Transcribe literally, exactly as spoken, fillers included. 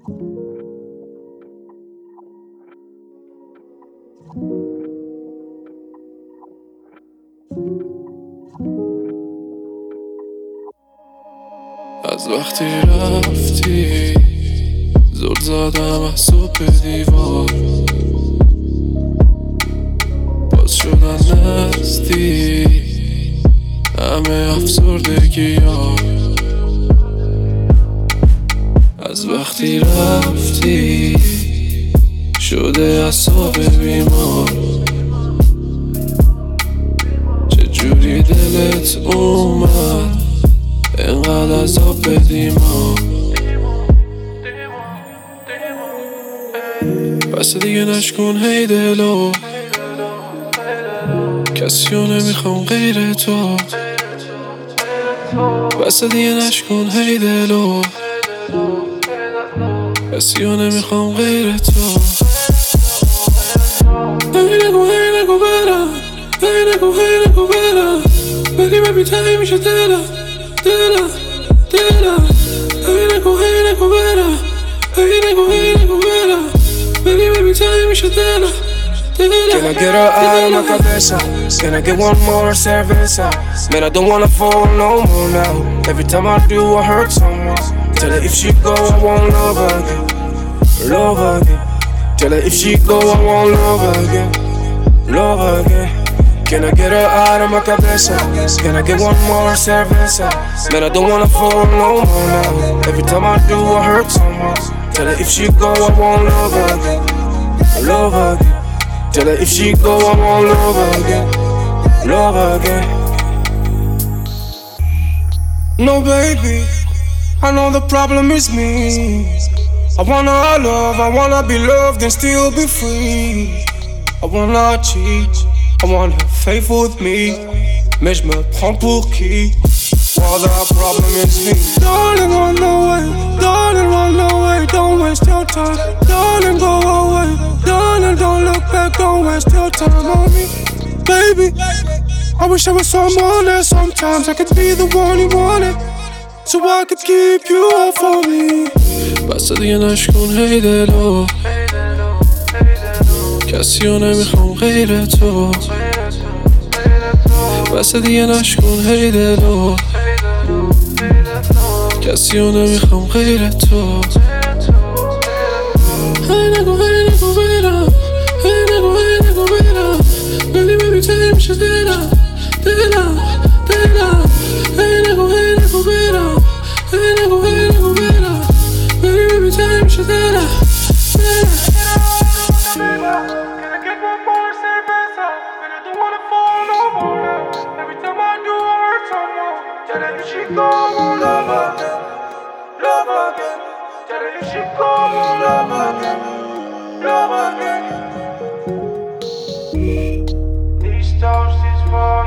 از وقتی رفتی زل زدم از صبح دیوار، باز شدن نزدی همه افسردگی ها. از وقتی رفتی شده اعصاب بیمار، چجوری دلت اومد انقدر عذاب بدیم ها. بس دیگه نشکن هی دلو، کسیو نمیخوام غیر تو. بس دیگه نشکن هی دلو، کسیو نمیخوام غیر تو. هی نگو هی نگو برم، هی نگو هی نگو برم، بگی ببی تایی میشه دلم دلم دلم. هی نگو هی نگو برم، هی نگو هی نگو برم، بگی ببی تایی میشه دلم. Can I get her out of my cabeza? Can I get one more cerveza? Man, I don't wanna fall no more now. Every time I do, I hurt someone. Tell her if she go, I won't love her again. Love her again. Tell her if she go, I won't love her again. Love her again. Can I get her out of my cabeza? Can I get one more cerveza? Man, I don't wanna fall no more now. Every time I do, I hurt someone. Tell her if she go, I won't love her again. Love her again. Tell her if she go, I won't love her again. Love her again. No baby, I know the problem is me. I wanna love, I wanna be loved and still be free. I wanna cheat, I want her faithful with me. Mais je me prends pour qui? Well, the problem is me. Darling, run away, darling, run away. Don't waste your time, darling, go away. Darling, don't look back, don't waste your time on me. Baby, I wish I was someone else. Sometimes I could be the one you wanted, so I could keep you all for me. بس دیگه نشکن هی دلو، کسیو نمیخوام غیر تو. بس دیگه نشکن هی دلو، کسیو نمیخوام غیر تو. هی نگو هی نگو برم، هی نگو هی نگو برم، ولی ببی تایی میشه دلم دلم دلم. هی نگو هی نگو برم، هی نگو هی نگو برم، ولی ببی تایی میشه دلم دلم. Can I get one more cerveza? And I don't wanna fall no more now. Every time I do, I hurt someone. Tell her if she go, I won't love her again. Love her again. Tell her if she go, I won't love her again. Love her again. These toasts is for